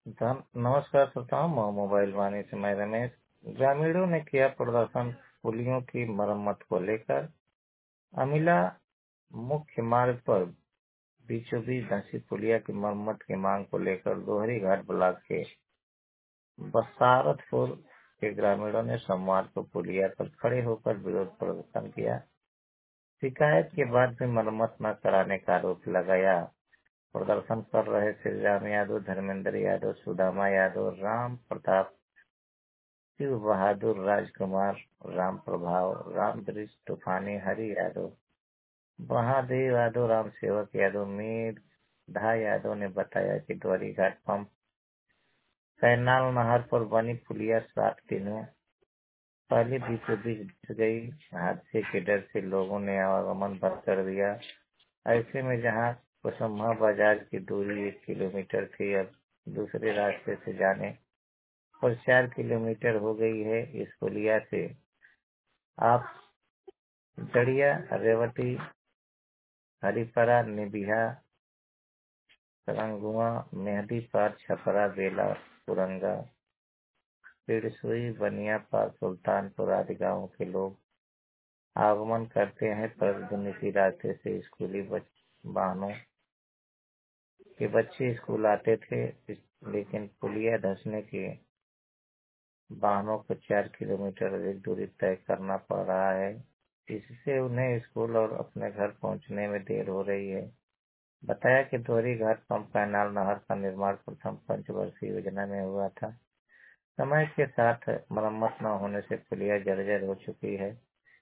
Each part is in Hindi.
नमस्कार श्रोताओं, मोबाइल वाणी से मैं रमेश। ग्रामीणों ने किया प्रदर्शन पुलियों की मरम्मत को लेकर। अमिला मुख्य मार्ग पर बीचों बीच धंसी पुलिया की मरम्मत की मांग को लेकर दोहरी घाट ब्लॉक के बसारतपुर के ग्रामीणों ने सोमवार को पुलिया पर खड़े होकर विरोध प्रदर्शन किया। शिकायत के बाद भी मरम्मत न कराने का आरोप लगाया। प्रदर्शन कर रहे श्री राम यादव, धर्मेंद्र यादव, सुदामा यादव, राम प्रताप, शिव बहादुर, राजकुमार, राम प्रभाव, राम दृश, तूफानी, हरि यादव, महादेव यादव, राम सेवक यादव, मेधा यादव ने बताया कि द्वारी घाट पंप कैनाल नहर पर बनी पुलिया 7 दिनों पहले बीचों बीच गिर गई। हादसे के डर से लोगों ने आवागमन बंद कर दिया। ऐसे में जहां कुसुम्भा बाजार की दूरी 1 किलोमीटर थी, अब दूसरे रास्ते से जाने पर 4 किलोमीटर हो गई है। इस पुलिया से आप जड़िया, रेवती, हरिपरा, निबिहा, सरंगुआ, मेहदीपार, छपरा, बेला, पुरंगा, पिड़सुई, बनियापार, सुल्तानपुर आदि गांवों के लोग आगमन करते हैं। प्रतिदिन इसी रास्ते से स्कूली वाहनों के बच्चे स्कूल आते थे, लेकिन पुलिया धंसने के वाहनों को 4 किलोमीटर अधिक दूरी तय करना पड़ रहा है। इससे उन्हें स्कूल और अपने घर पहुंचने में देर हो रही है। बताया कि दोहरी घाट पंप कैनाल नहर का निर्माण प्रथम पंचवर्षीय योजना में हुआ था। समय के साथ मरम्मत न होने से पुलिया जर्जर हो चुकी है।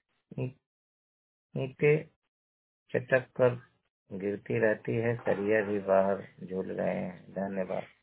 ईंटें चटक कर गिरती रहती है, सरिया भी बाहर झूल गए हैं। धन्यवाद।